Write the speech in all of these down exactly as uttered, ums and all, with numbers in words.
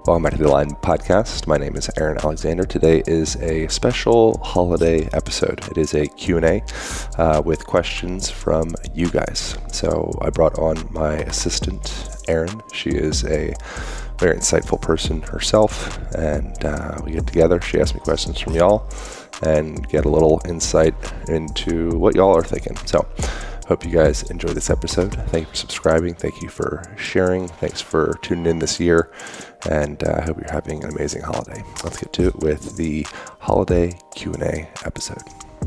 Welcome back to the Line Podcast. My name is Aaron Alexander. Today is a special holiday episode. It is a Q and A uh, with questions from you guys. So I brought on my assistant, Erin. She is a very insightful person herself, and uh, we get together. She asks me questions from y'all and get a little insight into what y'all are thinking. So hope you guys enjoy this episode. Thank you for subscribing. Thank you for sharing. Thanks for tuning in this year. And I uh, hope you're having an amazing holiday. Let's get to it with the holiday Q and A episode.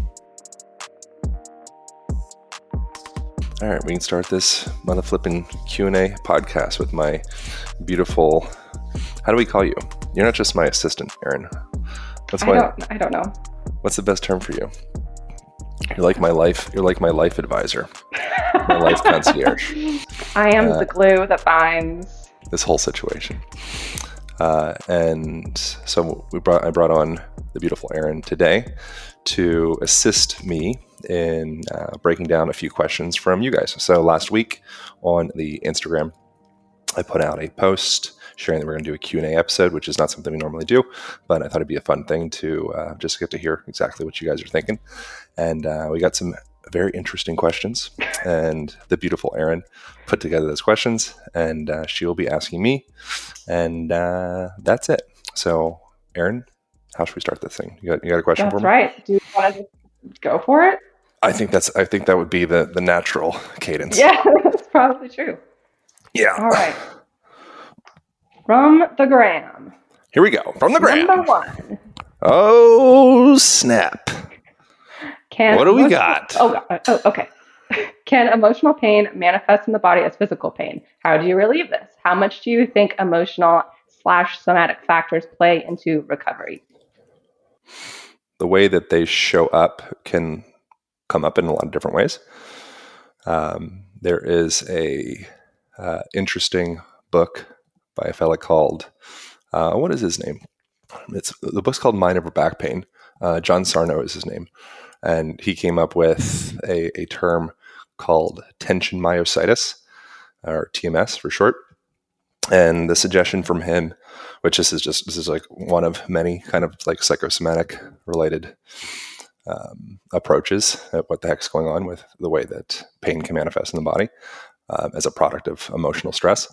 All right, we can start this mother flipping Q and A podcast with my beautiful, how do we call you? You're not just my assistant, Erin. What's I my, don't, I don't know. What's the best term for you? You're like my life. You're like my life advisor, my life concierge. I am uh, the glue that binds this whole situation. Uh, and so we brought. I brought on the beautiful Erin today to assist me in uh, breaking down a few questions from you guys. So last week on the Instagram, I put out a post sharing that we're going to do a Q and A episode, which is not something we normally do, but I thought it'd be a fun thing to uh, just get to hear exactly what you guys are thinking. And uh, we got some very interesting questions, and the beautiful Erin put together those questions, and uh, she will be asking me, and uh, that's it. So, Erin, how should we start this thing? You got, you got a question That's for me? right. Do you want to go for it? I think that's. I think that would be the the natural cadence. Yeah, that's probably true. Yeah. All right. From the gram. Here we go. From the gram. Number one. Oh, snap. Can what do we emotional- got? Oh, God. Oh, okay. Can emotional pain manifest in the body as physical pain? How do you relieve this? How much do you think emotional slash somatic factors play into recovery? The way that they show up can come up in a lot of different ways. Um, there is a uh, interesting book by a fella called, uh, what is his name? It's the book's called Mind Over Back Pain. Uh, John Sarno is his name. And he came up with a, a term called tension myositis, or T M S for short. And the suggestion from him, which this is just, this is like one of many kind of like psychosomatic related um, approaches at what the heck's going on with the way that pain can manifest in the body uh, as a product of emotional stress.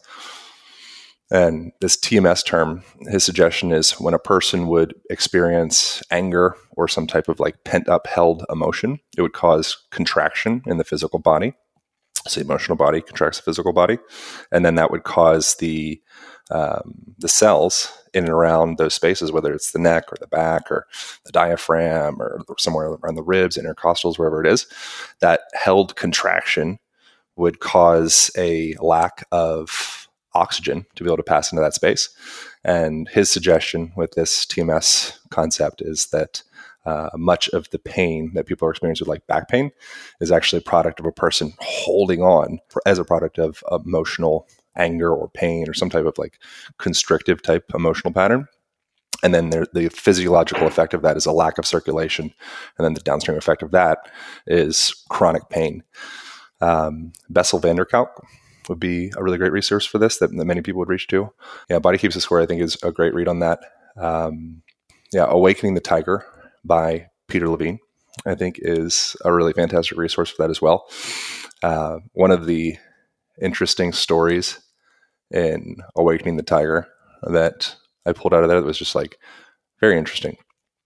And this T M S term, his suggestion is when a person would experience anger or some type of like pent up held emotion, it would cause contraction in the physical body. So the emotional body contracts the physical body. And then that would cause the um, the cells in and around those spaces, whether it's the neck or the back or the diaphragm or somewhere around the ribs, intercostals, wherever it is, that held contraction would cause a lack of oxygen to be able to pass into that space. And his suggestion with this T M S concept is that uh, much of the pain that people are experiencing with like back pain is actually a product of a person holding on for, as a product of emotional anger or pain or some type of like constrictive type emotional pattern. And then there, the physiological effect of that is a lack of circulation. And then the downstream effect of that is chronic pain. Um, Bessel van der Kolk would be a really great resource for this that, that many people would reach to. Yeah, Body Keeps the Score, I think, is a great read on that. Um, yeah, Awakening the Tiger by Peter Levine, I think, is a really fantastic resource for that as well. Uh, one of the interesting stories in Awakening the Tiger that I pulled out of there that was just like very interesting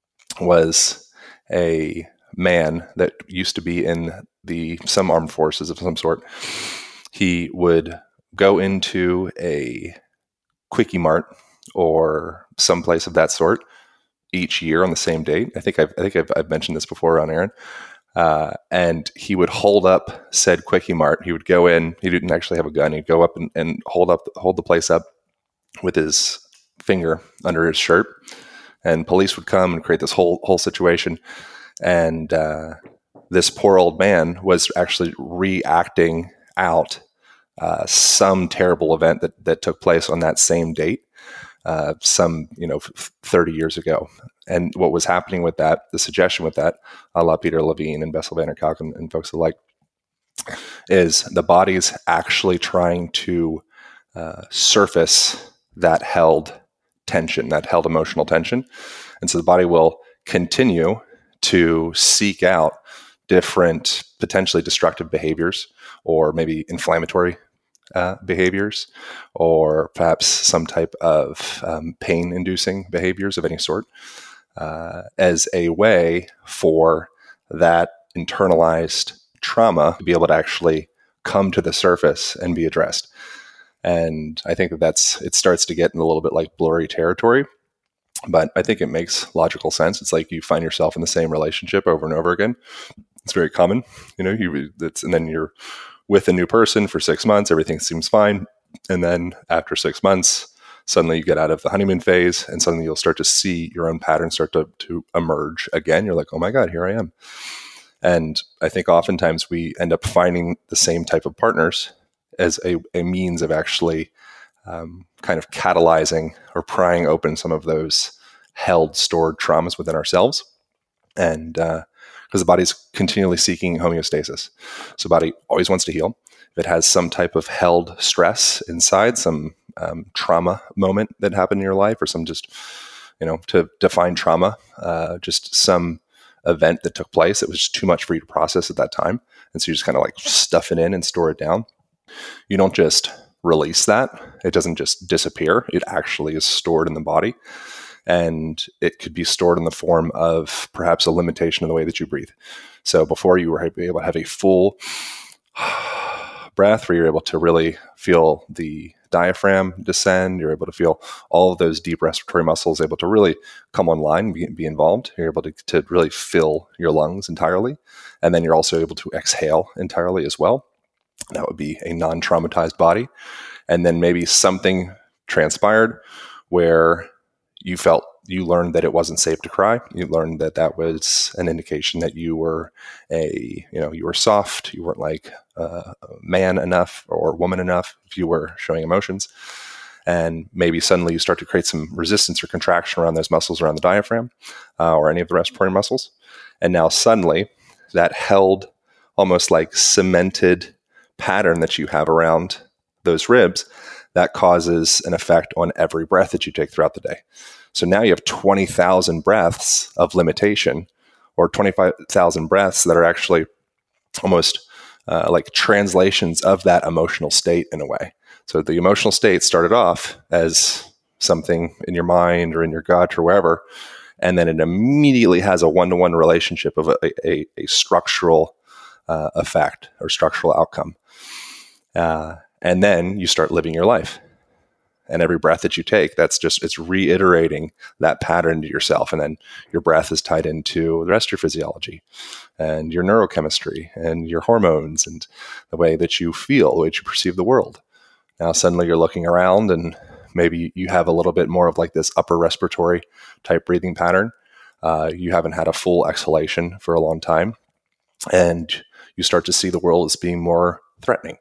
was a man that used to be in the some armed forces of some sort. He would go into a Quickie Mart or someplace of that sort each year on the same date. I think I've, I think I've, I've mentioned this before on Aaron. Uh, and he would hold up said Quickie Mart. He would go in. He didn't actually have a gun. He'd go up and, and hold up, hold the place up with his finger under his shirt. And police would come and create this whole whole situation. And uh, this poor old man was actually reacting out uh, some terrible event that, that took place on that same date, uh, some, you know, thirty years ago. And what was happening with that, the suggestion with that, a la Peter Levine and Bessel van der Kolk and, and folks alike, is the body's actually trying to uh, surface that held tension, that held emotional tension. And so the body will continue to seek out different potentially destructive behaviors, or maybe inflammatory uh, behaviors, or perhaps some type of um, pain-inducing behaviors of any sort, uh, as a way for that internalized trauma to be able to actually come to the surface and be addressed. And I think that that's, it starts to get in a little bit like blurry territory, but I think it makes logical sense. It's like you find yourself in the same relationship over and over again. It's very common, you know, you, it's, and then you're with a new person for six months, everything seems fine. And then after six months, suddenly you get out of the honeymoon phase, and suddenly you'll start to see your own patterns start to, to emerge again. You're like, oh my God, here I am. And I think oftentimes we end up finding the same type of partners as a, a means of actually um, kind of catalyzing or prying open some of those held, stored traumas within ourselves. And because uh, the body's continually seeking homeostasis. So the body always wants to heal. If it has some type of held stress inside, some um, trauma moment that happened in your life, or some just, you know, to define trauma, uh, just some event that took place that was just too much for you to process at that time. And so you just kind of like stuff it in and store it down. You don't just release that. It doesn't just disappear. It actually is stored in the body. And it could be stored in the form of perhaps a limitation in the way that you breathe. So before, you were able to have a full breath where you're able to really feel the diaphragm descend. You're able to feel all of those deep respiratory muscles able to really come online and be, be involved. You're able to, to really fill your lungs entirely. And then you're also able to exhale entirely as well. That would be a non-traumatized body. And then maybe something transpired where you felt, you learned that it wasn't safe to cry. You learned that that was an indication that you were a, you know, you were soft. You weren't like uh, man enough or woman enough if you were showing emotions. And maybe suddenly you start to create some resistance or contraction around those muscles around the diaphragm uh, or any of the respiratory muscles. And now suddenly that held, almost like cemented pattern that you have around those ribs, that causes an effect on every breath that you take throughout the day. So now you have twenty thousand breaths of limitation, or twenty-five thousand breaths that are actually almost uh, like translations of that emotional state in a way. So the emotional state started off as something in your mind or in your gut or wherever, and then it immediately has a one-to-one relationship of a, a, a structural uh, effect or structural outcome. Uh, and then you start living your life. And every breath that you take, that's just, it's reiterating that pattern to yourself. And then your breath is tied into the rest of your physiology and your neurochemistry and your hormones and the way that you feel, the way that you perceive the world. Now, suddenly you're looking around and maybe you have a little bit more of like this upper respiratory type breathing pattern. Uh, you haven't had a full exhalation for a long time. And you start to see the world as being more threatening.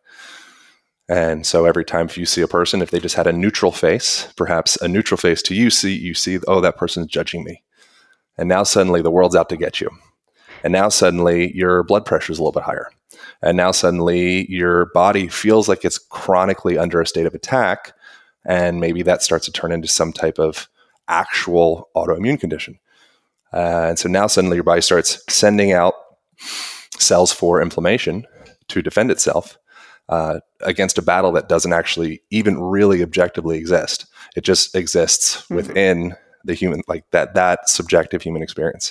And so every time if you see a person, if they just had a neutral face, perhaps a neutral face to you, see, you see, oh, that person's judging me. And now suddenly the world's out to get you. And now suddenly your blood pressure is a little bit higher. And now suddenly your body feels like it's chronically under a state of attack. And maybe that starts to turn into some type of actual autoimmune condition. Uh, and so now suddenly your body starts sending out cells for inflammation to defend itself. Uh, against a battle that doesn't actually even really objectively exist. It just exists mm-hmm. within the human, like that, that subjective human experience.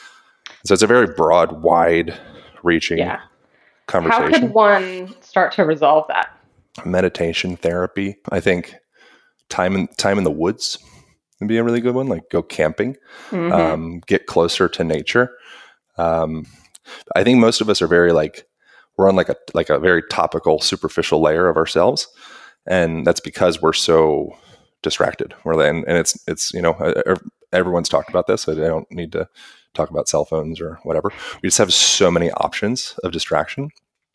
So it's a very broad, wide reaching yeah. conversation. How could one start to resolve that? Meditation, therapy. I think time in, time in the woods would be a really good one. Like go camping, mm-hmm. um, get closer to nature. Um, I think most of us are very like, we're on like a like a very topical, superficial layer of ourselves, and that's because we're so distracted. We're and, and it's it's you know everyone's talked about this, so I don't need to talk about cell phones or whatever. We just have so many options of distraction,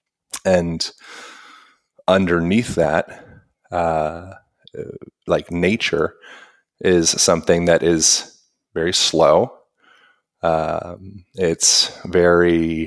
and underneath that, uh, like nature is something that is very slow. Um, it's very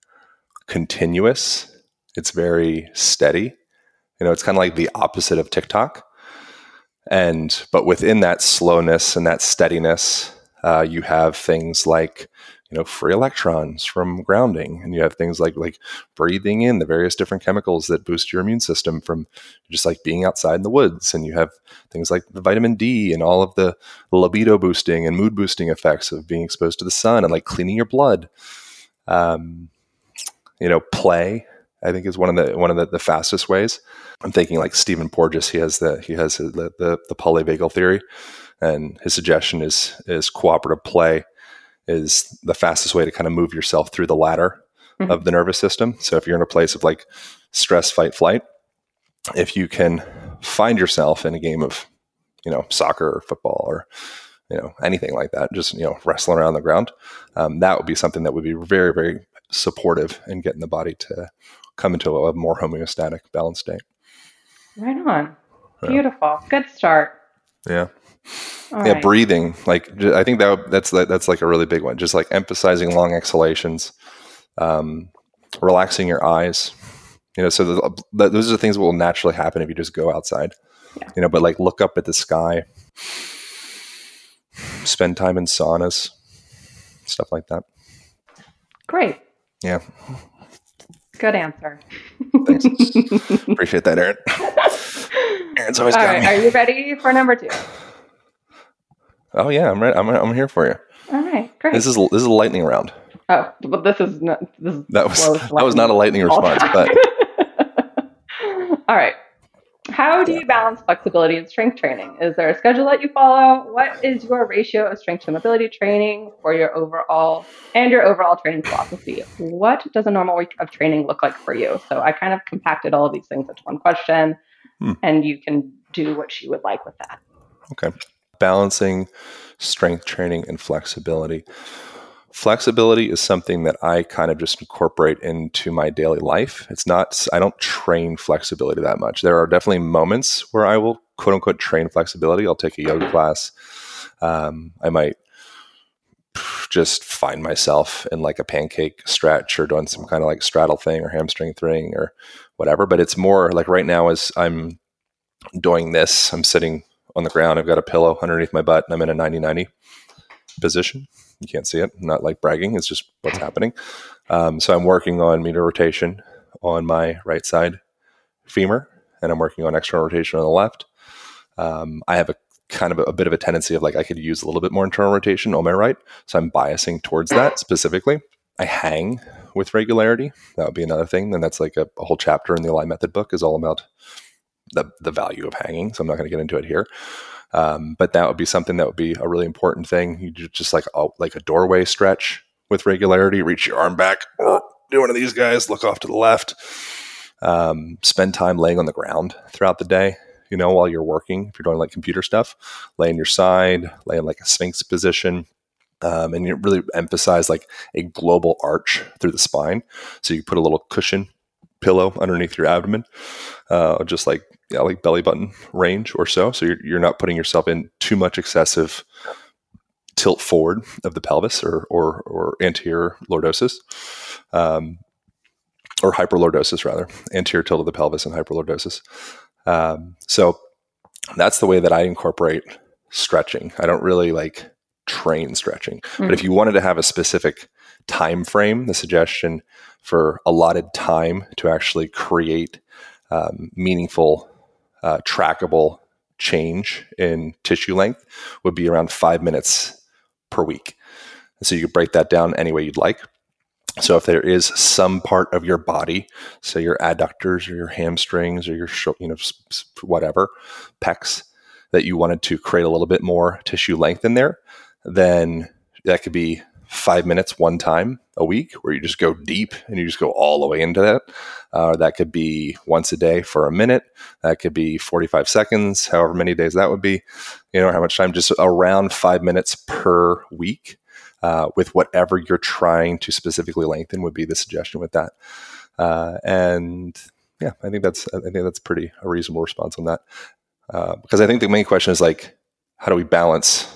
continuous. It's very steady. You know, it's kind of like the opposite of TikTok. And, but within that slowness and that steadiness, uh, you have things like, you know, free electrons from grounding. And you have things like, like breathing in the various different chemicals that boost your immune system from just like being outside in the woods. And you have things like the vitamin D and all of the libido boosting and mood boosting effects of being exposed to the sun and like cleaning your blood. Um, you know, play, I think, is one of the, one of the, the fastest ways. I'm thinking like Stephen Porges, he has the, he has the, the, the polyvagal theory, and his suggestion is, is cooperative play is the fastest way to kind of move yourself through the ladder mm-hmm. of the nervous system. So if you're in a place of like stress, fight, flight, if you can find yourself in a game of, you know, soccer or football or, you know, anything like that, just, you know, wrestling around the ground, um, that would be something that would be very, very supportive in getting the body to come into a more homeostatic, balanced state. Right on. Beautiful. Yeah. Good start. Yeah. All yeah, right. breathing. Like, I think that that's that's like a really big one. Just like emphasizing long exhalations, um, relaxing your eyes. You know, so the, the, those are the things that will naturally happen if you just go outside. Yeah. You know, but like look up at the sky, spend time in saunas, stuff like that. Great. Yeah. Good answer. Thanks. Appreciate that, Erin. Erin's always All got right. me. Are you ready for number two? Oh yeah, I'm ready. I'm I'm here for you. All right, great. This is this is a lightning round. Oh, but this is not. This is that was that was not a lightning response, but. All right. How do you balance flexibility and strength training? Is there a schedule that you follow? What is your ratio of strength to mobility training for your overall and your overall training philosophy? What does a normal week of training look like for you? So I kind of compacted all of these things into one question, hmm. and you can do what you would like with that. Okay. Balancing strength training and flexibility. Flexibility is something that I kind of just incorporate into my daily life. It's not, I don't train flexibility that much. There are definitely moments where I will quote unquote train flexibility. I'll take a yoga class. Um, I might just find myself in like a pancake stretch or doing some kind of like straddle thing or hamstring thing or whatever. But it's more like right now as I'm doing this, I'm sitting on the ground. I've got a pillow underneath my butt and I'm in a ninety ninety position. You can't see it. I'm not like bragging. It's just what's happening. Um, so I'm working on medial rotation on my right side femur, and I'm working on external rotation on the left. Um, I have a kind of a, a bit of a tendency of like, I could use a little bit more internal rotation on my right. So I'm biasing towards that specifically. I hang with regularity. That would be another thing. And that's like a, a whole chapter in the Align Method book is all about the, the value of hanging. So I'm not going to get into it here. Um, but that would be something that would be a really important thing. You do just like a, like a doorway stretch with regularity, reach your arm back, do one of these guys, look off to the left, um, spend time laying on the ground throughout the day, you know, while you're working. If you're doing like computer stuff, lay on your side, lay in like a Sphinx position. Um, and you really emphasize like a global arch through the spine. So you put a little cushion pillow underneath your abdomen, uh, just like, yeah, like belly button range or so. So you're, you're not putting yourself in too much excessive tilt forward of the pelvis or, or, or anterior lordosis, um, or hyperlordosis rather, anterior tilt of the pelvis and hyperlordosis. Um, so that's the way that I incorporate stretching. I don't really like train stretching, mm-hmm. but if you wanted to have a specific time frame, the suggestion for allotted time to actually create um, meaningful, uh, trackable change in tissue length would be around five minutes per week. And so you could break that down any way you'd like. So if there is some part of your body, say your adductors or your hamstrings or your, you know, whatever, pecs, that you wanted to create a little bit more tissue length in there, then that could be five minutes one time a week where you just go deep and you just go all the way into that. Uh, that could be once a day for a minute. That could be forty-five seconds, however many days that would be, you know, how much time, just around five minutes per week uh, with whatever you're trying to specifically lengthen would be the suggestion with that. Uh, and yeah, I think that's, I think that's pretty a reasonable response on that. Uh, because I think the main question is like, how do we balance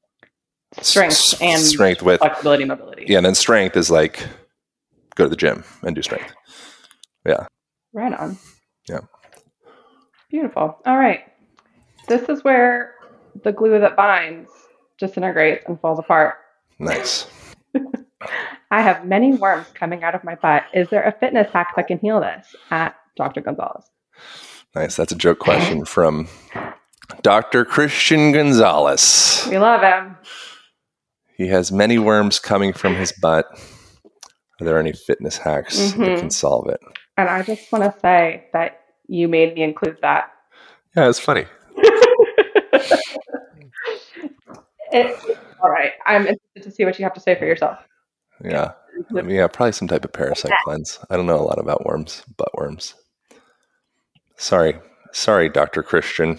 strength and strength with flexibility, mobility? Yeah, and then strength is like go to the gym and do strength. Yeah. Right on. Yeah. Beautiful. All right. This is where the glue that binds disintegrates and falls apart. Nice. I have many worms coming out of my butt. Is there a fitness hack that can heal this? At Doctor Gonzalez. Nice. That's a joke question from Doctor Christian Gonzalez. We love him. He has many worms coming from his butt. Are there any fitness hacks Mm-hmm. that can solve it? And I just want to say that you made me include that. Yeah, it's funny. It, all right. I'm interested to see what you have to say for yourself. Yeah. I mean, yeah, probably some type of parasite cleanse. I don't know a lot about worms, butt worms. Sorry. Sorry, Doctor Christian.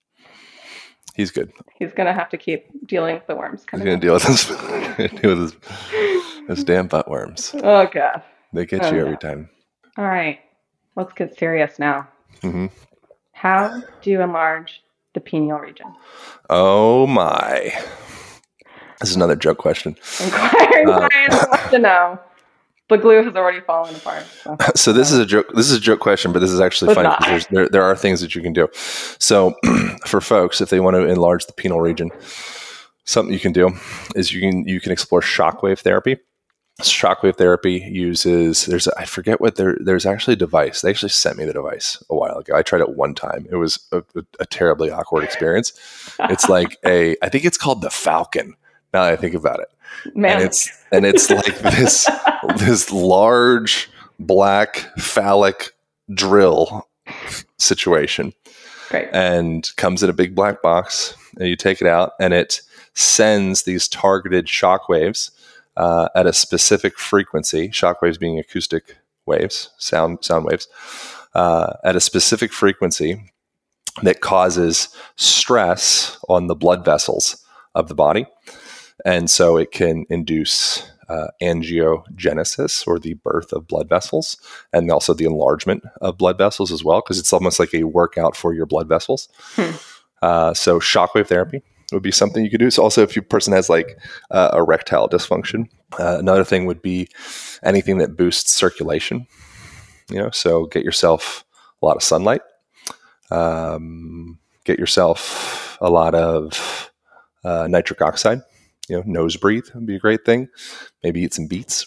He's good. He's going to have to keep dealing with the worms. He's going to deal with this, deal with this, those damn butt worms. Oh, God. They get Oh, you no. every time. All right. Let's get serious now. Mm-hmm. How do you enlarge the pineal region? Oh, my. This is another joke question. Inquiring Uh, minds want to know. The glue has already fallen apart. So, So this is a joke. This is a joke question, but this is actually It's funny not. because there's, there there are things that you can do. So for folks, if they want to enlarge the penile region, something you can do is you can you can explore shockwave therapy. Shockwave therapy uses there's a, I forget what there there's actually a device. They actually sent me the device a while ago. I tried it one time. It was a, a, a terribly awkward experience. It's like a I think it's called the Falcon. Now that I think about it. Man, And it's and it's like this this large black phallic drill situation, great. and comes in a big black box, and you take it out, and it sends these targeted shock waves uh, at a specific frequency. Shock waves being acoustic waves, sound sound waves, uh, at a specific frequency that causes stress on the blood vessels of the body. And so it can induce uh, angiogenesis, or the birth of blood vessels, and also the enlargement of blood vessels as well, because it's almost like a workout for your blood vessels. Hmm. Uh, so shockwave therapy would be something you could do. So also if a person has like uh, erectile dysfunction, uh, another thing would be anything that boosts circulation. You know, so get yourself a lot of sunlight. Um, get yourself a lot of uh, nitric oxide. You know, nose breathe would be a great thing. Maybe eat some beets.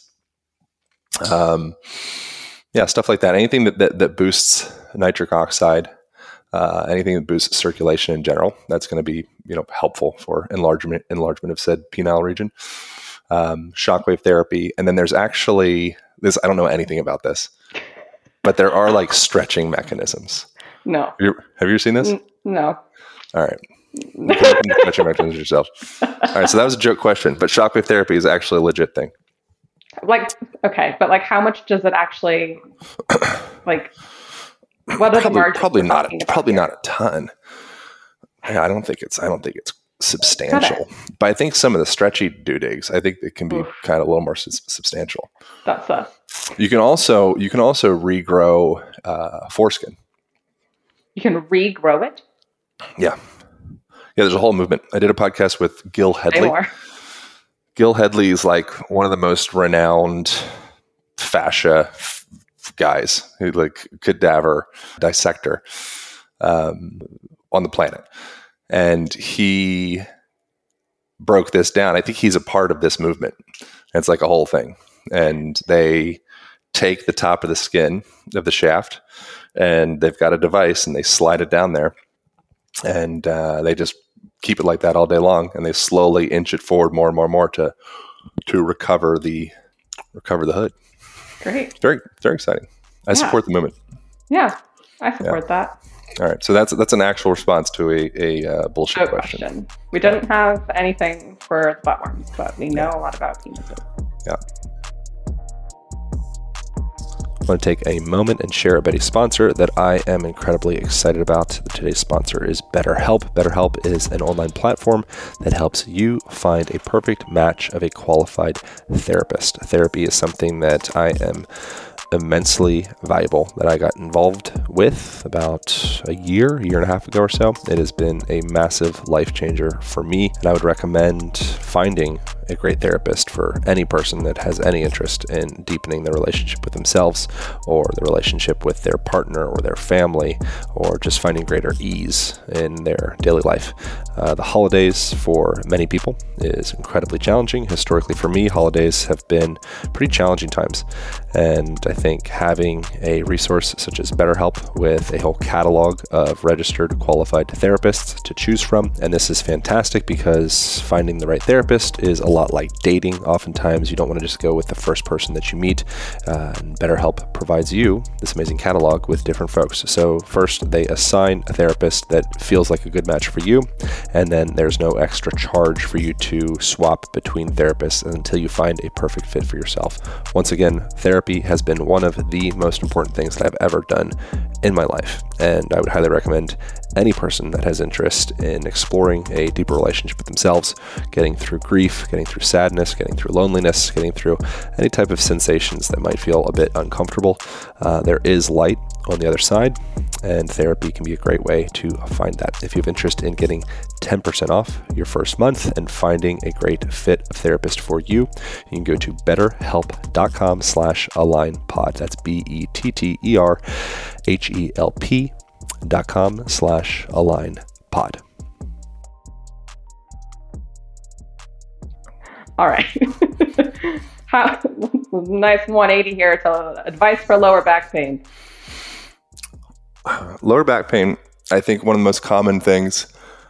Um, yeah, stuff like that. Anything that, that, that boosts nitric oxide, uh, anything that boosts circulation in general, that's going to be, you know, helpful for enlargement, enlargement of said penile region. Um, shockwave therapy. And then there's actually this, I don't know anything about this, but there are like stretching mechanisms. No. Have you, have you seen this? N- no. All right. You can, you can stretch your mechanisms yourself. All right. So that was a joke question, but shockwave therapy is actually a legit thing. Like, okay, but like, how much does it actually, like, what are the Probably, margins probably we're not. talking A, about probably here? not a ton. Yeah, I don't think it's. I don't think it's substantial. But I think some of the stretchy doodags, I think it can be Oof. kind of a little more s- substantial. That's us. You can also you can also regrow uh, foreskin. You can regrow it. Yeah, yeah. There's a whole movement. I did a podcast with Gil Say Headley. more. Gil Headley is like one of the most renowned fascia f- guys, who like cadaver dissector um, on the planet. And he broke this down. I think he's a part of this movement. It's like a whole thing. And they take the top of the skin of the shaft, and they've got a device, and they slide it down there, and uh, they just keep it like that all day long, and they slowly inch it forward more and more and more to to recover the recover the hood. Great. Very very exciting. I Yeah. support the movement. Yeah, I support that. All right, so that's that's an actual response to a a uh, bullshit Good question. question. We didn't have anything for the buttworms, but we know a lot about penises. Yeah. I want to take a moment and share about a sponsor that I am incredibly excited about. Today's sponsor is BetterHelp. BetterHelp is an online platform that helps you find a perfect match of a qualified therapist. Therapy is something that I am immensely valuable, that I got involved with about a year, year and a half ago or so. It has been a massive life changer for me, and I would recommend finding a great therapist for any person that has any interest in deepening their relationship with themselves or the relationship with their partner or their family, or just finding greater ease in their daily life. Uh, the holidays for many people is incredibly challenging. Historically for me, holidays have been pretty challenging times. And I think having a resource such as BetterHelp with a whole catalog of registered qualified therapists to choose from, and this is fantastic because finding the right therapist is a lot like dating. Oftentimes you don't want to just go with the first person that you meet, uh, and BetterHelp provides you this amazing catalog with different folks. So first they assign a therapist that feels like a good match for you, and then there's no extra charge for you to swap between therapists until you find a perfect fit for yourself. Once again, therapy has been one of the most important things that I've ever done in my life, and I would highly recommend any person that has interest in exploring a deeper relationship with themselves, getting through grief, getting through sadness, getting through loneliness, getting through any type of sensations that might feel a bit uncomfortable. Uh, there is light on the other side, and therapy can be a great way to find that. If you have interest in getting ten percent off your first month and finding a great fit of therapist for you, you can go to betterhelp.com slash alignpod. That's B-E-T-T-E-R-H-E-L-P dot com slash alignpod. All right. How, nice one eighty here to advice for lower back pain. Lower back pain, I think one of the most common things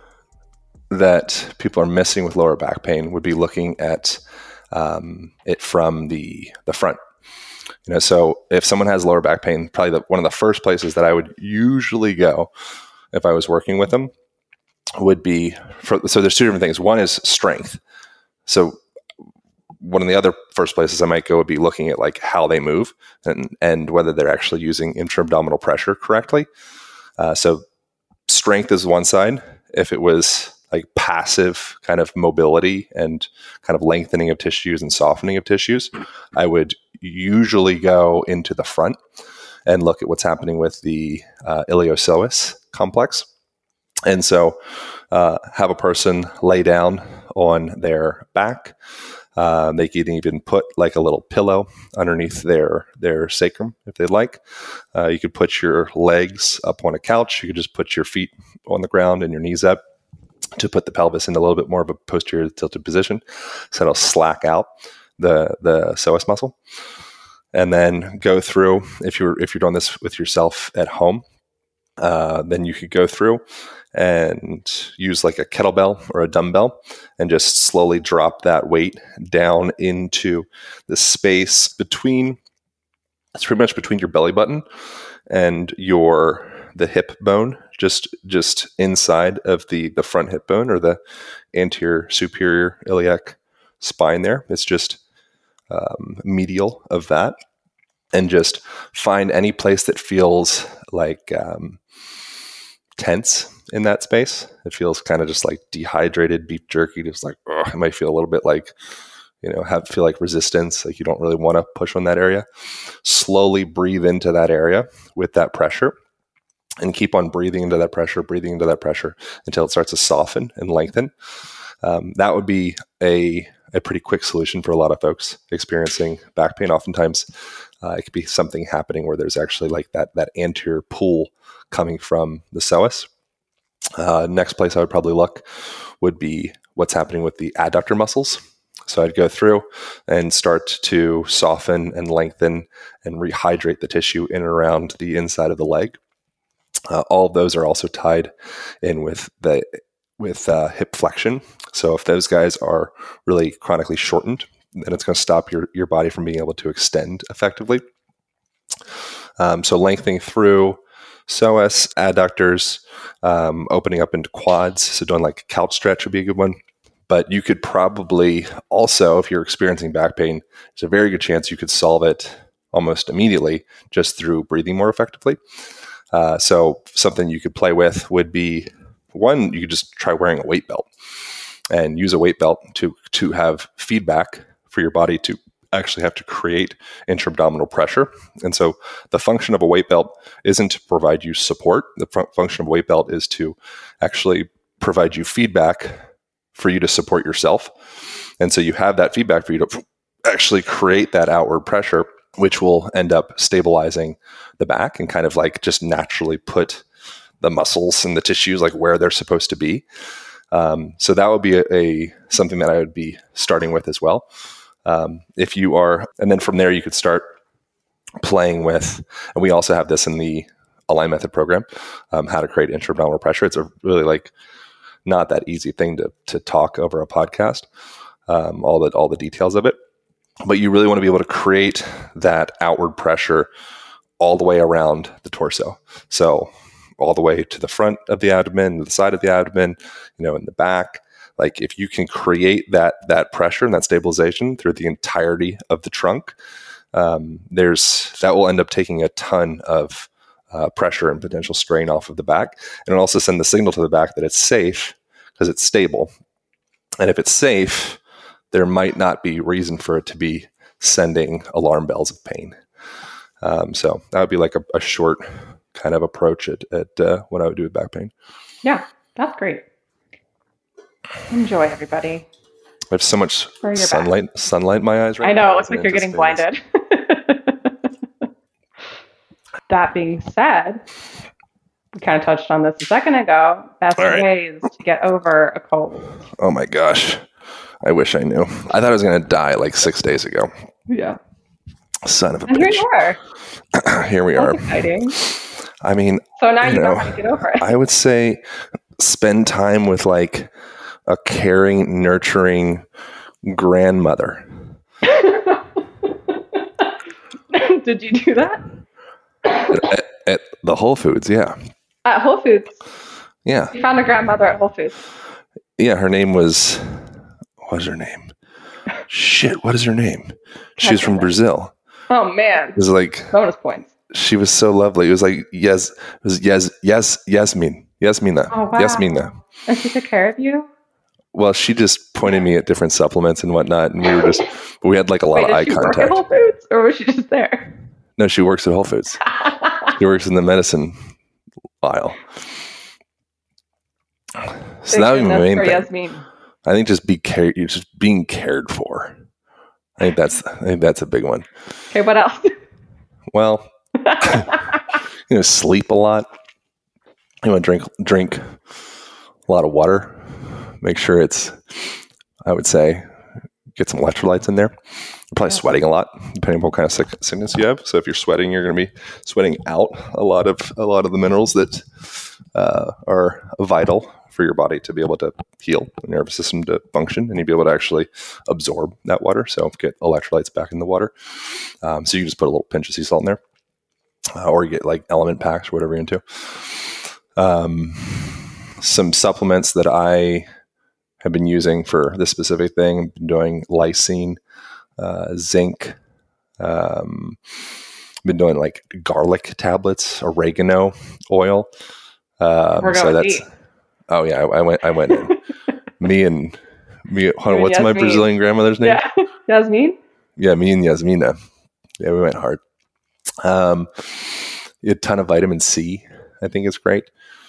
that people are missing with lower back pain would be looking at um, it from the the front. You know, so if someone has lower back pain, probably the, one of the first places that I would usually go if I was working with them would be for, so there's two different things. One is strength. So one of the other first places I might go would be looking at like how they move and, and whether they're actually using intra-abdominal pressure correctly. Uh, so strength is one side. If it was like passive kind of mobility and kind of lengthening of tissues and softening of tissues, I would usually go into the front and look at what's happening with the uh, iliopsoas complex. And so uh, have a person lay down on their back. Uh, they can even put like a little pillow underneath their their sacrum if they'd like. Uh, you could put your legs up on a couch. You could just put your feet on the ground and your knees up to put the pelvis in a little bit more of a posterior tilted position, so it'll slack out the the psoas muscle. And then go through, if you're if you're doing this with yourself at home, uh, then you could go through and use like a kettlebell or a dumbbell and just slowly drop that weight down into the space between, it's pretty much between your belly button and your, the hip bone, just, just inside of the, the front hip bone or the anterior superior iliac spine there. It's just um, medial of that, and just find any place that feels like um, tense in that space. It feels kind of just like dehydrated beef jerky, just like, ugh, it might feel a little bit like, you know, have feel like resistance, like you don't really want to push on that area. Slowly breathe into that area with that pressure and keep on breathing into that pressure, breathing into that pressure until it starts to soften and lengthen. Um, that would be a, a pretty quick solution for a lot of folks experiencing back pain. Oftentimes uh, it could be something happening where there's actually like that, that anterior pull coming from the psoas. Uh, next place I would probably look would be what's happening with the adductor muscles. So I'd go through and start to soften and lengthen and rehydrate the tissue in and around the inside of the leg. Uh, all of those are also tied in with the with uh, hip flexion. So if those guys are really chronically shortened, then it's going to stop your, your body from being able to extend effectively. Um, so lengthening through psoas, adductors, um, opening up into quads. So doing like a couch stretch would be a good one. But you could probably also, if you're experiencing back pain, there's a very good chance you could solve it almost immediately just through breathing more effectively. Uh, so something you could play with would be, one, you could just try wearing a weight belt and use a weight belt to to have feedback for your body to actually have to create intra-abdominal pressure. And so the function of a weight belt isn't to provide you support. The fun- function of a weight belt is to actually provide you feedback for you to support yourself. And so you have that feedback for you to actually create that outward pressure, which will end up stabilizing the back and kind of like just naturally put the muscles and the tissues like where they're supposed to be. Um, so that would be a, a something that I would be starting with as well. Um, if you are, and then from there you could start playing with, and we also have this in the Align Method program, um, how to create intra-abdominal pressure. It's a really like not that easy thing to to talk over a podcast, um, all the all the details of it. But you really want to be able to create that outward pressure all the way around the torso. So all the way to the front of the abdomen, to the side of the abdomen, you know, in the back. Like if you can create that that pressure and that stabilization through the entirety of the trunk, um, there's that will end up taking a ton of uh, pressure and potential strain off of the back, and it'll also send the signal to the back that it's safe because it's stable. And if it's safe, there might not be reason for it to be sending alarm bells of pain. Um, so that would be like a, a short kind of approach at, at uh, what I would do with back pain. Yeah, that's great. Enjoy, everybody. I have so much sunlight back. sunlight in my eyes right now. I know, it looks like you're getting blinded. That being said, we kind of touched on this a second ago. Best right. ways to get over a cold. Oh my gosh. I wish I knew. I thought I was going to die like six days ago. Yeah. Son of a and bitch. Here you are. Here we That's are. Exciting. I mean, so now you, you know, know how to get over it. I would say spend time with like a caring, nurturing grandmother. Did you do that? At, at the Whole Foods, yeah. At Whole Foods? Yeah. You found a grandmother at Whole Foods? Yeah, her name was, what was her name? Shit, what is her name? She was from Brazil. Oh, man. It was like... bonus points. She was so lovely. It was like, yes, it was yes, yes, Yasmin. Yasmina. Oh, wow. Yasmina. And she took care of you? Well, she just pointed me at different supplements and whatnot, and we were just, we had like a lot Wait, of eye did she contact. Work at Whole Foods, or was she just there? No, she works at Whole Foods. She works in the medicine aisle. So that would be my main thing. Yasmin. I think just be care, just being cared for. I think that's, I think that's a big one. Okay, what else? Well, you know, sleep a lot. You want to drink drink a lot of water. Make sure it's, I would say, get some electrolytes in there. You're probably sweating a lot, depending on what kind of sick, sickness you have. So if you're sweating, you're going to be sweating out a lot of a lot of the minerals that uh, are vital for your body to be able to heal, the nervous system to function, and you'll be able to actually absorb that water. So get electrolytes back in the water. Um, so you just put a little pinch of sea salt in there, uh, or you get like element packs or whatever you're into. Um, some supplements that I have been using for this specific thing. I've been doing lysine, uh, zinc. Um, been doing like garlic tablets, oregano oil. Um, We're going so that's. deep. Oh yeah, I, I went. I went in. me and me. Hold on, what's Yasmin. my Brazilian grandmother's name? Yeah, Yasmin. Yeah, me and Yasmina. Yeah, we went hard. Um, a ton of vitamin C. I think is great.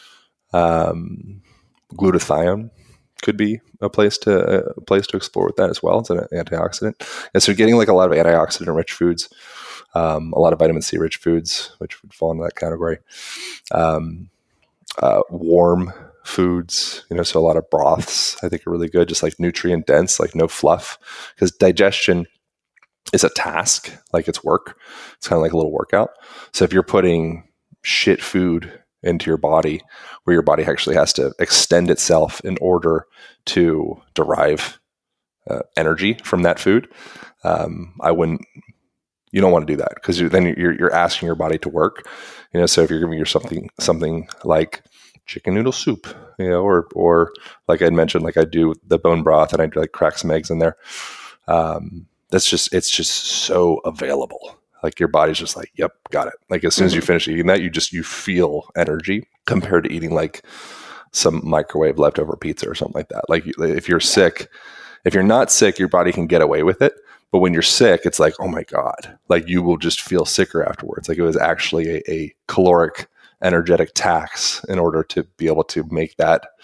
Um, glutathione could be a place to a place to explore with that as well. It's an antioxidant, and so getting like a lot of antioxidant rich foods, um, a lot of vitamin C rich foods, which would fall into that category. Um, uh, warm foods, you know, so a lot of broths I think are really good, just like nutrient dense, like no fluff, because digestion is a task, like it's work. It's kind of like a little workout. So if you're putting shit food into your body, where your body actually has to extend itself in order to derive uh, energy from that food, um, I wouldn't. You don't want to do that because then you're you're asking your body to work. You know, so if you're giving yourself something something like chicken noodle soup, you know, or or like I mentioned, like I do the bone broth and I do like crack some eggs in there. Um, that's just it's just so available. Like your body's just like, yep, got it. Like as soon mm-hmm. as you finish eating that, you just you feel energy compared to eating like some microwave leftover pizza or something like that. Like if you're sick, if you're not sick, your body can get away with it. But when you're sick, it's like, oh my God, like you will just feel sicker afterwards. Like it was actually a, a caloric, energetic tax in order to be able to make that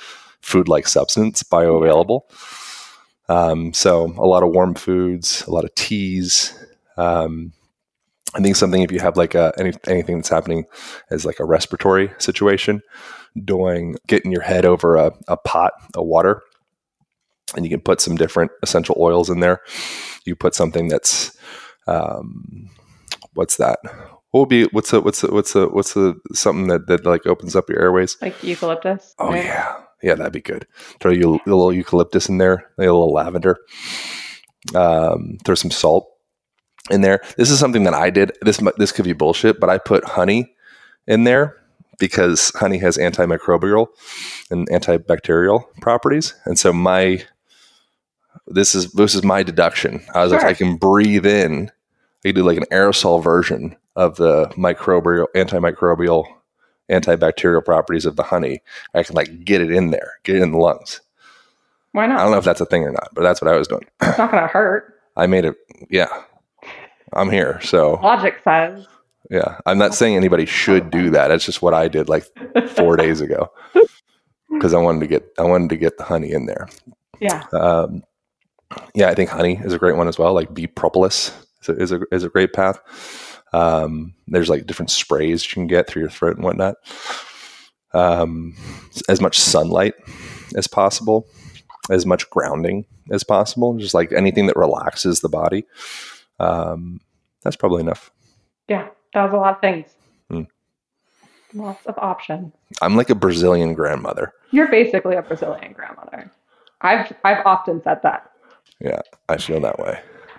food-like substance, bioavailable. Um, so a lot of warm foods, a lot of teas. Um, I think something, if you have like a, any, anything that's happening as like a respiratory situation, doing getting your head over a, a pot of water, and you can put some different essential oils in there. You put something that's, um, what's that? What would be, what's the, what's the, what's the, what's the, something that, that like opens up your airways? Like eucalyptus? Oh right? yeah. Yeah, that'd be good. Throw you a little eucalyptus in there, a little lavender. Um, throw some salt in there. This is something that I did. This this could be bullshit, but I put honey in there because honey has antimicrobial and antibacterial properties. And so my this is this is my deduction. I was sure. like, I can breathe in. I can do like an aerosol version of the microbial, antimicrobial, antibacterial properties of the honey. I can like get it in there, get it in the lungs. Why not? I don't know if that's a thing or not, but that's what I was doing. It's not going to hurt. I made it. Yeah. I'm here. So logic says. Yeah. I'm not saying anybody should do that. That's just what I did like four days ago. Because I wanted to get, I wanted to get the honey in there. Yeah. Um, yeah. I think honey is a great one as well. Like bee propolis is a, is a, is a great path. Um, there's like different sprays you can get through your throat and whatnot. Um, as much sunlight as possible, as much grounding as possible, just like anything that relaxes the body. Um, that's probably enough. Yeah, that was a lot of things. Hmm. Lots of options. I'm like a Brazilian grandmother. You're basically a Brazilian grandmother. I've I've often said that. Yeah, I feel that way.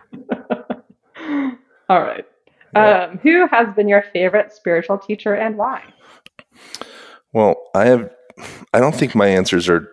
All right. Yeah. Um, who has been your favorite spiritual teacher and why? Well, I have. I don't think my answers are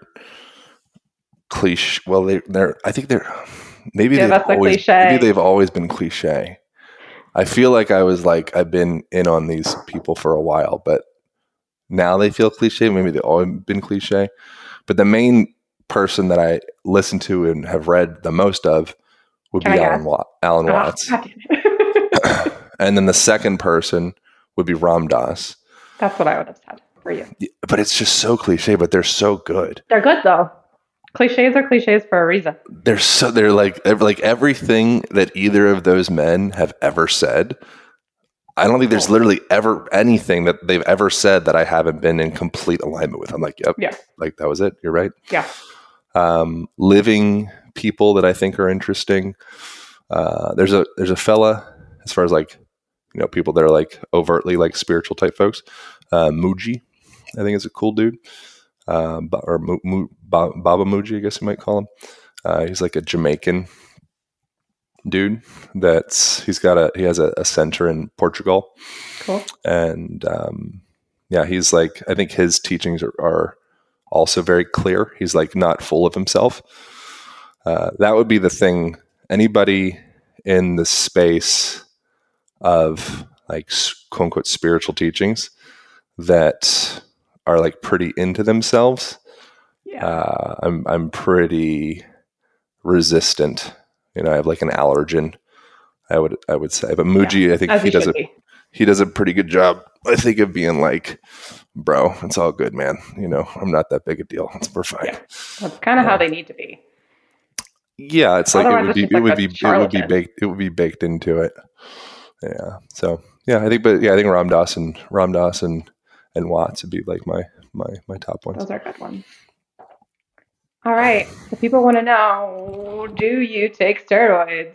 cliche. Well, they, they're. I think they're. Maybe Give they've us a always. cliche. Maybe they've always been cliche. I feel like I was like I've been in on these people for a while, but now they feel cliche. Maybe they've always been cliche. But the main person that I listen to and have read the most of would Can be I Alan, Wa- Alan Oh, Watts. God damn it. And then the second person would be Ram Dass. That's what I would have said for you. Yeah, but it's just so cliche, but they're so good. They're good though. Cliches are cliches for a reason. They're so they're like ev- like everything that either of those men have ever said. I don't think there's literally ever anything that they've ever said that I haven't been in complete alignment with. I'm like, yep, Yeah. like that was it. You're right. Yeah. Um, living people that I think are interesting. Uh, there's a there's a fella, as far as like, you know, people that are like overtly like spiritual type folks. Uh, Mooji, I think is a cool dude. Uh, or Mu, Mu, ba, Baba Mooji, I guess you might call him. Uh, he's like a Jamaican dude. That's he's got a he has a, a center in Portugal. Cool. And um, yeah, he's like I think his teachings are, are also very clear. He's like not full of himself. Uh, that would be the thing. Anybody in the space of like quote unquote spiritual teachings that are like pretty into themselves. Yeah. Uh, I'm, I'm pretty resistant. You know, I have like an allergen, I would, I would say, but Mooji, yeah, I think As he does a, be. he does a pretty good job. I think of being like, bro, it's all good, man. You know, I'm not that big a deal. It's, we're fine. Yeah. That's kind of yeah. how they need to be. Yeah. It's like, Otherwise it would it's be, like it would a be, it would be charlatan. baked, it would be baked into it. Yeah. So yeah, I think, but yeah, I think Ram Dass and Ram Dass and, and Watts would be like my, my, my top ones. Those are good ones. All right. So people want to know, do you take steroids?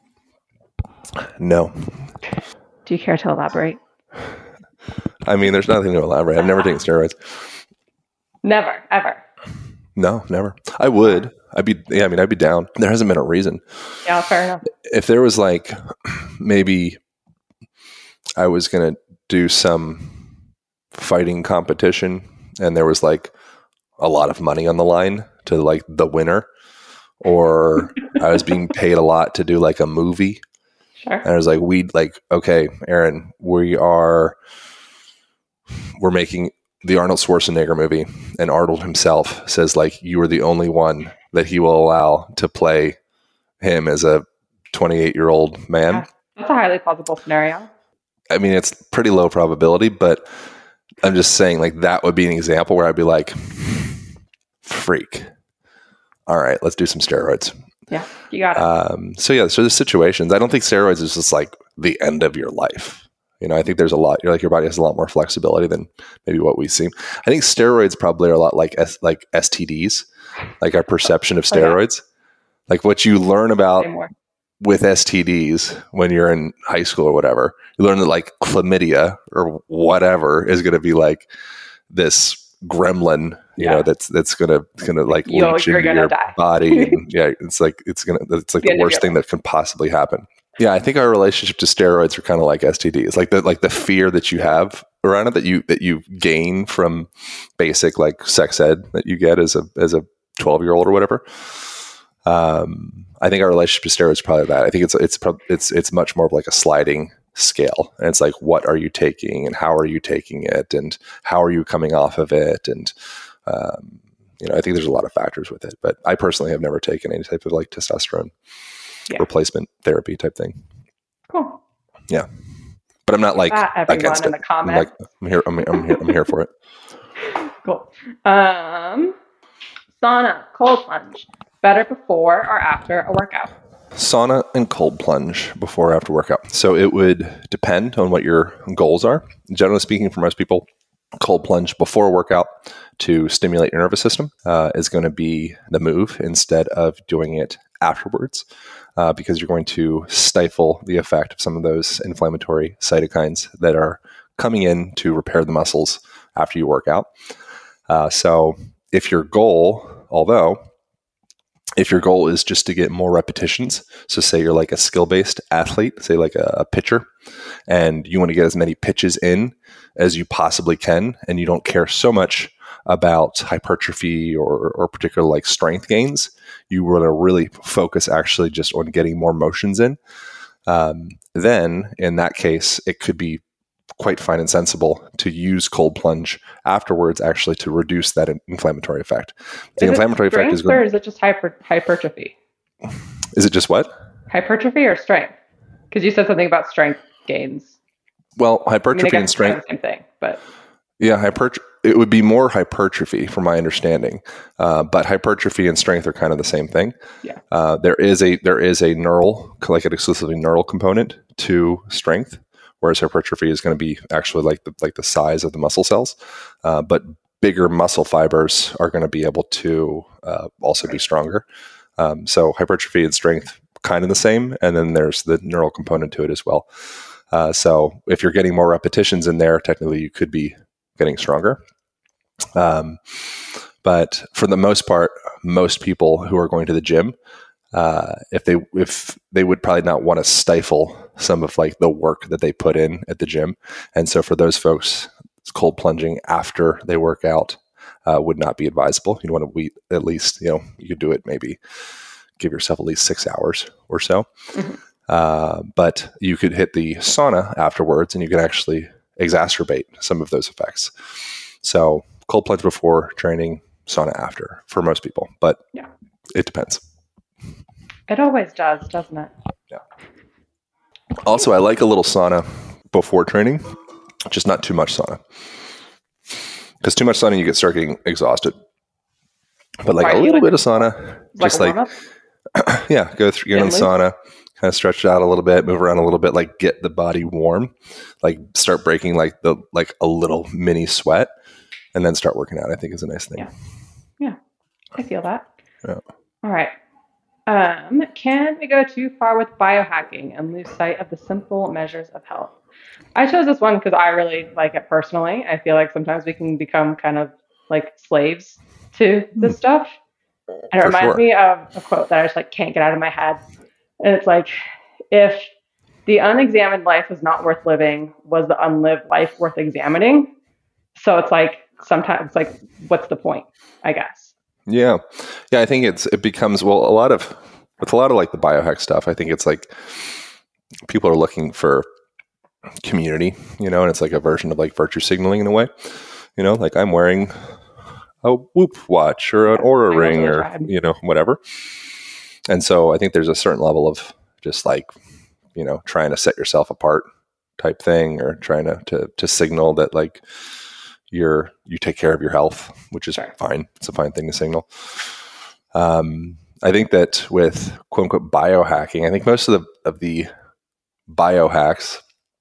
No. Do you care to elaborate? I mean, there's nothing to elaborate. I've never taken steroids. Never, ever. No, never. I would. I'd be, yeah, I mean, I'd be down. There hasn't been a reason. Yeah, fair enough. If there was like, maybe I was going to do some fighting competition and there was like a lot of money on the line to like the winner, or I was being paid a lot to do like a movie. Sure. And I was like, we like, okay, Aaron, we are, we're making the Arnold Schwarzenegger movie, and Arnold himself says like, you are the only one that he will allow to play him as a twenty-eight year old man. Yeah. That's a highly plausible scenario. I mean, it's pretty low probability, but I'm just saying like that would be an example where I'd be like, freak. All right, let's do some steroids. Yeah, you got it. Um, so yeah, so there's situations. I don't think steroids is just like the end of your life. You know, I think there's a lot. You're like your body has a lot more flexibility than maybe what we see. I think steroids probably are a lot like S, like S T Ds, like our perception of steroids, oh, yeah. Like what you learn about with S T Ds when you're in high school or whatever. You learn that like chlamydia or whatever is going to be like this gremlin, you yeah. know, that's that's gonna gonna like You'll, leach into your die. body, and yeah, it's like it's gonna it's like the, the worst thing that can possibly happen. Yeah, I think our relationship to steroids are kind of like S T Ds, like the like the fear that you have around it that you that you gain from basic like sex ed that you get as a as a twelve year old or whatever. Um, I think our relationship to steroids is probably that. I think it's it's it's it's much more of like a sliding scale, and it's like, what are you taking and how are you taking it and how are you coming off of it, and um, you know, I think there's a lot of factors with it, but I personally have never taken any type of like testosterone yeah. replacement therapy type thing. Cool. Yeah, but I'm not like that, everyone against in it. the comments. I'm, like, I'm here. I'm, I'm here. I'm here for it. Cool. Um, sauna, cold plunge, better before or after a workout? Sauna and cold plunge before or after workout. So it would depend on what your goals are. Generally speaking, for most people, cold plunge before a workout to stimulate your nervous system uh, is going to be the move instead of doing it afterwards, uh, because you're going to stifle the effect of some of those inflammatory cytokines that are coming in to repair the muscles after you work out. Uh, so if your goal, although if your goal is just to get more repetitions, so say you're like a skill-based athlete, say like a, a pitcher, and you want to get as many pitches in as you possibly can, and you don't care so much about hypertrophy or, or particular like strength gains, you want to really focus actually just on getting more motions in, um, then in that case, it could be quite fine and sensible to use cold plunge afterwards actually to reduce that inflammatory effect. The is inflammatory it effect is going, or is it just hyper, hypertrophy? Is it just what? Hypertrophy or strength? Because you said something about strength gains. Well, hypertrophy I mean, I and strength, same thing, but yeah, hyper. It would be more hypertrophy, from my understanding, uh, but hypertrophy and strength are kind of the same thing. Yeah, uh, there is a there is a neural, like an exclusively neural component to strength, whereas hypertrophy is going to be actually like the like the size of the muscle cells, uh, but bigger muscle fibers are going to be able to uh, also be stronger. Um, so hypertrophy and strength kind of the same, and then there's the neural component to it as well. Uh, so if you're getting more repetitions in there, technically you could be getting stronger. Um, but for the most part, most people who are going to the gym, uh, if they if they would probably not want to stifle some of like the work that they put in at the gym, and so for those folks, cold plunging after they work out uh, would not be advisable. You'd want to wait at least, you know, you could do it maybe give yourself at least six hours or so. Mm-hmm. Uh, but you could hit the sauna afterwards and you can actually exacerbate some of those effects. So cold plunge before training, sauna after for most people, but yeah, it depends. It always does, doesn't it? Yeah. Also, I like a little sauna before training, just not too much sauna. Because too much sauna, you get start getting exhausted. But like Why a little like bit of sauna, just like, like yeah, go through, get in the sauna, kind of stretch it out a little bit, move around a little bit, like get the body warm, like start breaking like the like a little mini sweat, and then start working out. I think is a nice thing. Yeah, yeah, I feel that. Yeah. All right. Um, can we go too far with biohacking and lose sight of the simple measures of health? I chose this one because I really like it personally. I feel like sometimes we can become kind of like slaves to this stuff. And it For reminds sure. me of a quote that I just like can't get out of my head. And it's like, if the unexamined life is not worth living, was the unlived life worth examining? So it's like, sometimes it's like, what's the point, I guess? Yeah. Yeah. I think it's, it becomes, well, a lot of, with a lot of like the biohack stuff, I think it's like people are looking for community, you know, and it's like a version of like virtue signaling in a way, you know, like I'm wearing a Whoop watch or an Oura ring or, tried. you know, whatever. And so I think there's a certain level of just like, you know, trying to set yourself apart type thing, or trying to, to, to signal that like, you're you take care of your health, which is Sure. fine. It's a fine thing to signal. Um, I think that with quote unquote biohacking, I think most of the of the biohacks,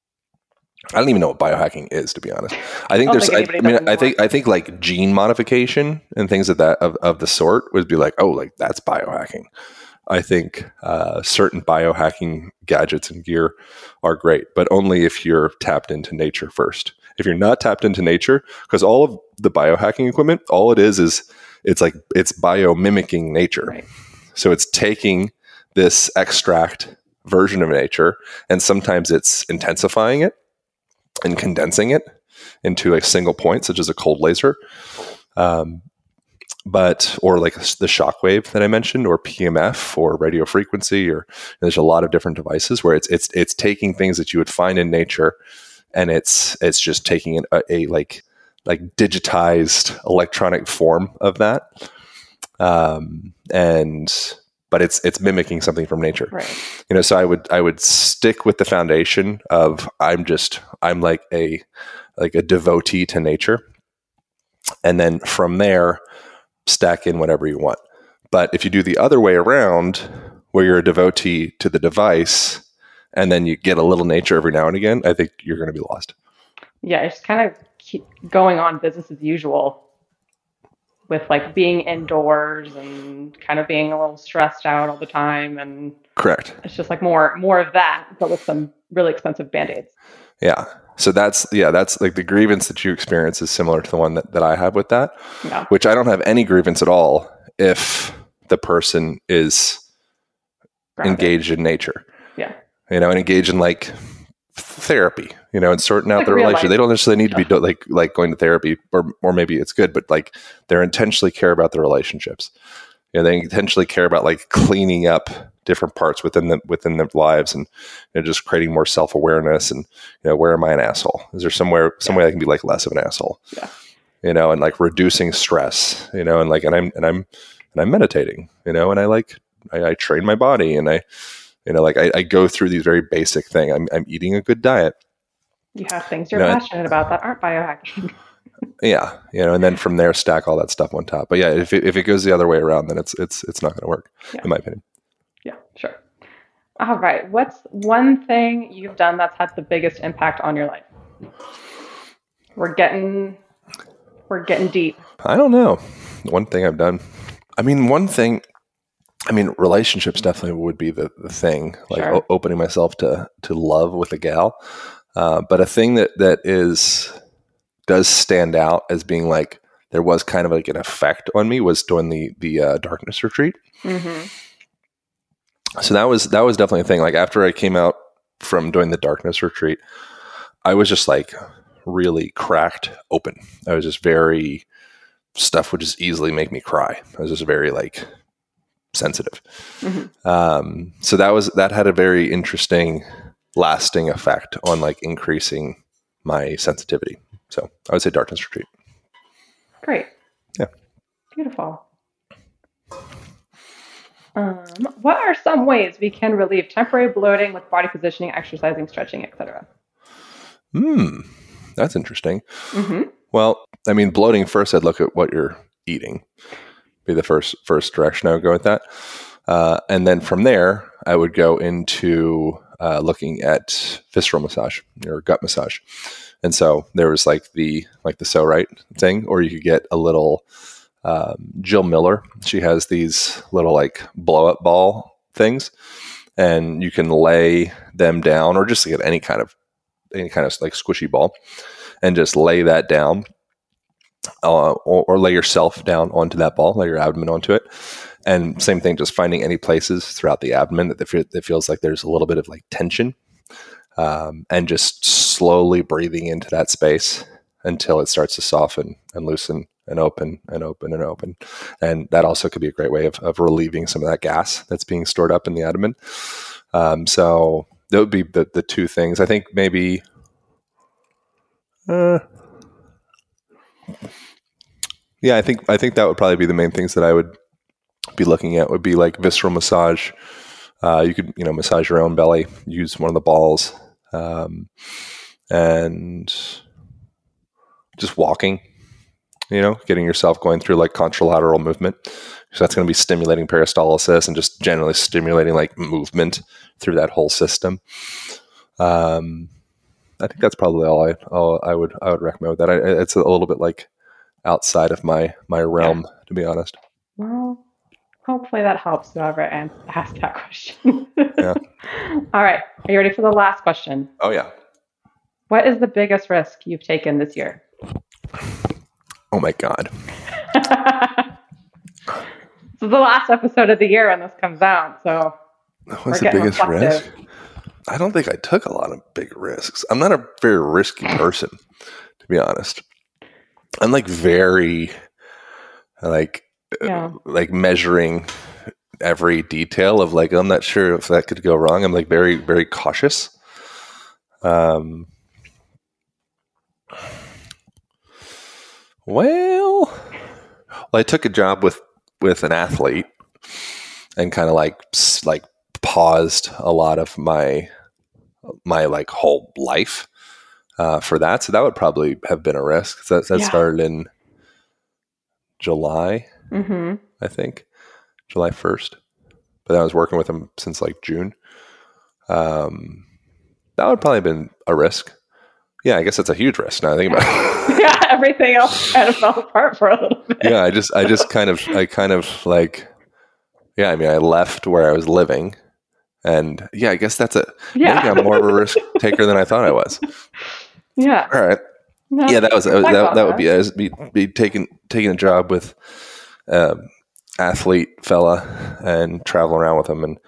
I don't even know what biohacking is, to be honest. I think I don't there's, think I, anybody I mean, does I think, I think like gene modification and things of that of, of the sort would be like, oh, like that's biohacking. I think uh, certain biohacking gadgets and gear are great, but only if you're tapped into nature first. If you're not tapped into nature, because all of the biohacking equipment, all it is is it's like it's biomimicking nature. Right. So it's taking this extract version of nature, and sometimes it's intensifying it and condensing it into a single point, such as a cold laser. Um, but, or like the shockwave that I mentioned, or P M F, or radio frequency, or there's a lot of different devices where it's, it's, it's taking things that you would find in nature, and it's, it's just taking an, a, a like, like digitized electronic form of that. Um, and, but it's, it's mimicking something from nature. Right. You know, so I would, I would stick with the foundation of, I'm just, I'm like a, like a devotee to nature. And then from there, stack in whatever you want. But if you do the other way around, where you're a devotee to the device, and then you get a little nature every now and again, I think you're going to be lost. Yeah, it's kind of keep going on business as usual with like being indoors and kind of being a little stressed out all the time. And correct. It's just like more, more of that, but with some really expensive Band-Aids. Yeah. So that's, yeah, that's like the grievance that you experience is similar to the one that, that I have with that, yeah. which I don't have any grievance at all if the person is grounded, engaged in nature. Yeah. You know, and engaged in like therapy, you know, and sorting out like their relationship. They don't necessarily need yeah. to be do, like, like going to therapy, or, or maybe it's good, but like they're intentionally care about their relationships. You know, they intentionally care about like cleaning up different parts within them, within their lives, and you know, just creating more self-awareness. And, you know, where am I an asshole? Is there somewhere, some yeah. way I can be like less of an asshole? Yeah. You know, and like reducing stress, you know, and like, and I'm, and I'm, and I'm meditating, you know, and I like, I, I train my body, and I, you know, like I, I go through these very basic things. I'm, I'm eating a good diet. You have things you're you know, passionate about that aren't biohacking. Yeah, you know, and then from there, stack all that stuff on top. But yeah, if it, if it goes the other way around, then it's it's it's not going to work, yeah. in my opinion. Yeah, sure. All right. What's one thing you've done that's had the biggest impact on your life? We're getting we're getting deep. I don't know. One thing I've done. I mean, one thing. I mean, relationships definitely would be the, the thing. Like sure. o- opening myself to to love with a gal. Uh, but a thing that that is. does stand out as being like there was kind of like an effect on me was doing the the uh, darkness retreat. Mm-hmm. So that was that was definitely a thing. Like after I came out from doing the darkness retreat, I was just like really cracked open. I was just very stuff would just easily make me cry. I was just very like sensitive. Mm-hmm. Um, so that was that had a very interesting, lasting effect on like increasing my sensitivity. So I would say darkness retreat. Great. Yeah. Beautiful. Um, what are some ways we can relieve temporary bloating with body positioning, exercising, stretching, et cetera? Hmm. That's interesting. Mm-hmm. Well, I mean, bloating first, I'd look at what you're eating. Be the first first direction I would go with that. Uh, and then from there, I would go into uh, looking at visceral massage or gut massage. And so there was like the like the So Right thing, or you could get a little um, Jill Miller. She has these little like blow up ball things, and you can lay them down, or just get any kind of any kind of like squishy ball, and just lay that down, uh, or, or lay yourself down onto that ball, lay your abdomen onto it, and same thing, just finding any places throughout the abdomen that that feels like there's a little bit of like tension. Um, and just slowly breathing into that space until it starts to soften and loosen and open and open and open. And that also could be a great way of, of relieving some of that gas that's being stored up in the abdomen. Um, so that would be the, the two things. I think maybe, uh, yeah, I think, I think that would probably be the main things that I would be looking at would be like visceral massage. Uh, you could, you know, massage your own belly, use one of the balls, um, and just walking, you know, getting yourself going through like contralateral movement. So that's going to be stimulating peristalsis and just generally stimulating like movement through that whole system. Um, I think that's probably all I all I would I would recommend with that. I, it's a little bit like outside of my my realm, yeah. to be honest. Well, hopefully that helps whoever asked that question. Yeah. All right. Are you ready for the last question? Oh, yeah. What is the biggest risk you've taken this year? Oh, my God. This is the last episode of the year when this comes out, so what's the biggest reflective. risk? I don't think I took a lot of big risks. I'm not a very risky person, to be honest. I'm like very, like, yeah. like measuring every detail of like, I'm not sure if that could go wrong. I'm like very, very cautious. Um, well, well, I took a job with, with an athlete and kind of like, like paused a lot of my, my like whole life, uh, for that. So that would probably have been a risk. That, that yeah. started in July, mm-hmm. I think, July first. But I was working with him since like June. Um, that would probably have been a risk. Yeah, I guess that's a huge risk now I think about it. Yeah, everything else kind of fell apart for a little bit. Yeah, I just, I just kind of, I kind of like, yeah, I mean, I left where I was living. And yeah, I guess that's a, yeah. maybe I'm more of a risk taker than I thought I was. Yeah. All right. No, yeah, that was that, that, that would be uh, be be taking taking a job with um, athlete fella and traveling around with him, and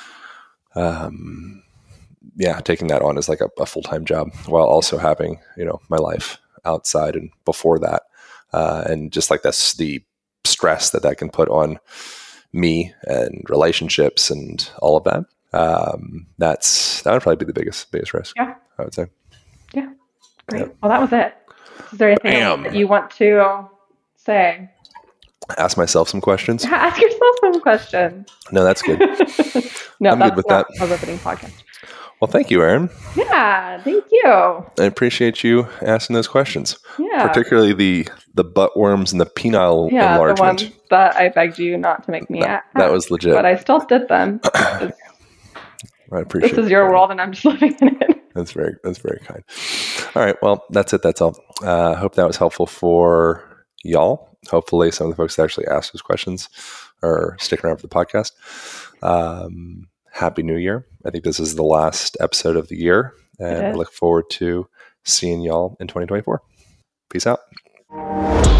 um, yeah, taking that on as like a, a full time job while also having, you know, my life outside and before that, uh, and just like that's the stress that that can put on me and relationships and all of that. Um, that's that would probably be the biggest biggest risk. Yeah, I would say. Yeah. Great. Yep. Well, that was it. Is there anything else that you want to say? Ask myself some questions. Yeah, ask yourself some questions. No, that's good. no, I'm that's good with not that. A riveting podcast. Well, thank you, Erin. Yeah, thank you. I appreciate you asking those questions. Yeah. Particularly the the butt worms and the penile yeah, enlargement. The ones that I begged you not to make me that, ask. That was legit. But I still did them. I appreciate it. This is your world and I'm just living in it. That's very, that's very kind. All right. Well, that's it. That's all. I uh, hope that was helpful for y'all. Hopefully some of the folks that actually asked those questions are sticking around for the podcast. Um, Happy New Year. I think this is the last episode of the year, and I look forward to seeing y'all in twenty twenty-four. Peace out.